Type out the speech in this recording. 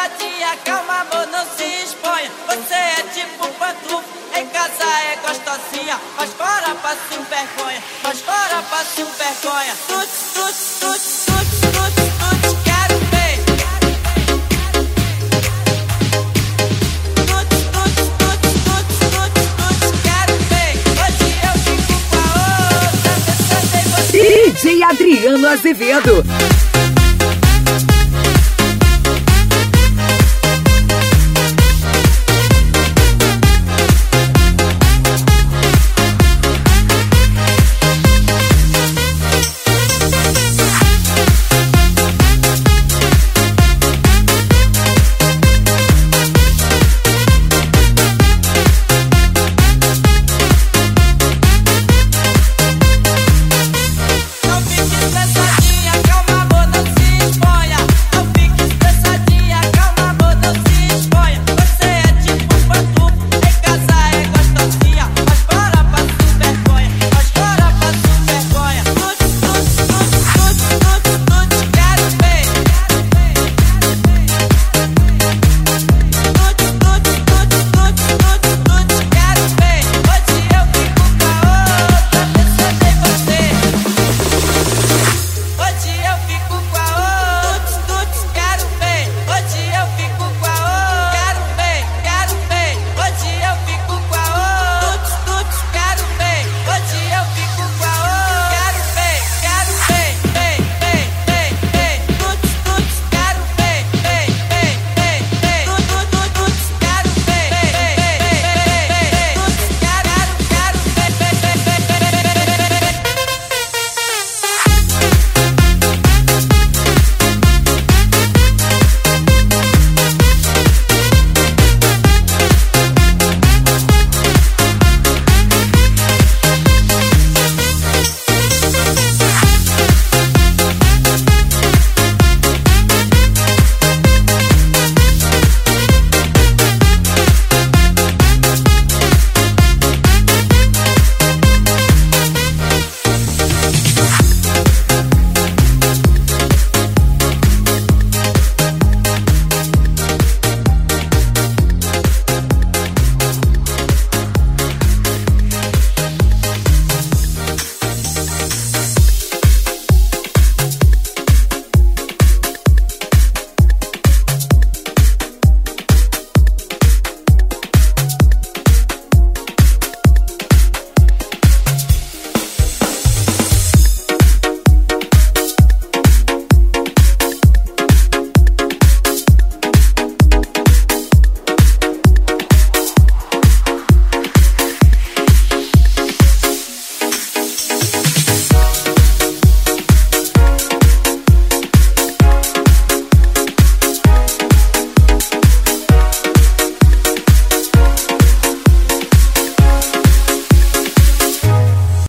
sadia, calma amor, não se exponha. Você é tipo pantufa, em casa é gostosinha, mas fora passa um vergonha, mas fora passa um vergonha. Tuts, tuts, tuts, tuts, tuts, tuts, quero ver. Tuts, tuts, tuts, tuts, tuts, tuts, quero ver. Hoje eu fico com a outra, pensando em você. DJ Adriano Azevedo.